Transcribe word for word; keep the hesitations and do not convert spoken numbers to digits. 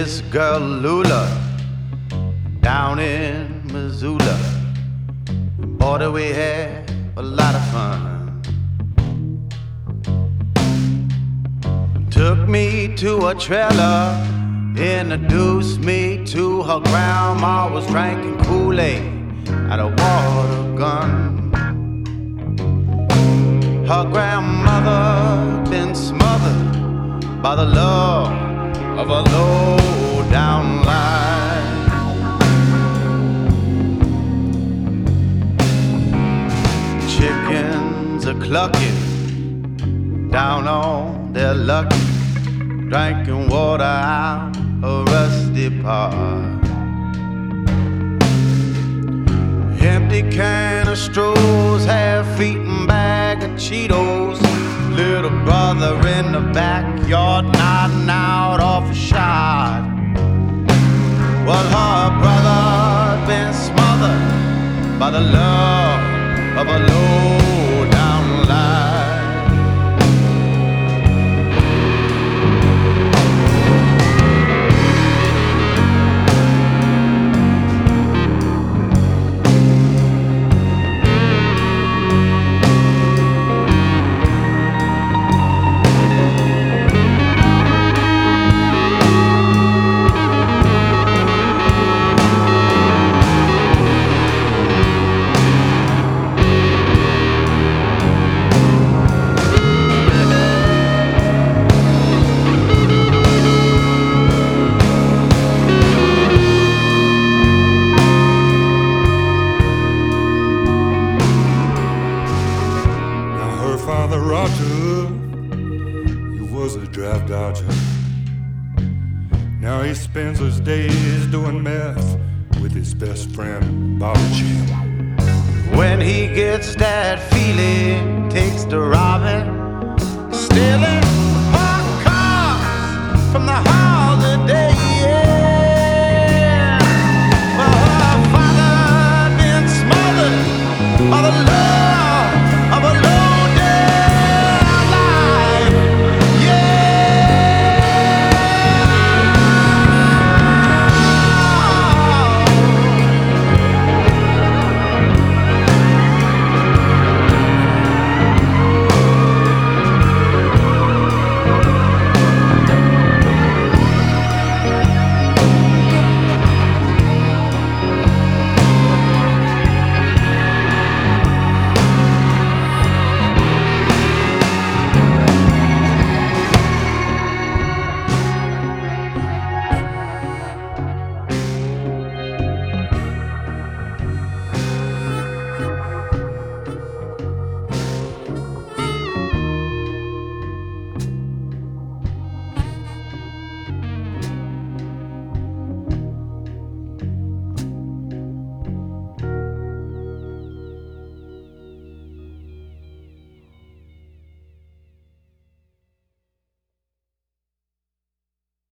his girl Lula down in Missoula. Boy, did we had a lot of fun. Took me to a trailer, introduced me to her grandma, was drinking Kool-Aid out of water gun. Her grandmother been smothered by the love of a low-down line. Chickens are clucking down on their luck, drinking water out a rusty pot. Empty can of straws, half-eaten bag of Cheetos. Little brother in the backyard nodding out off a shot. Well, her brother been smothered by the love of a low-down line. Now he spends his days doing meth with his best friend Bobby Jim. When he gets that feeling, takes to robbing, stealing,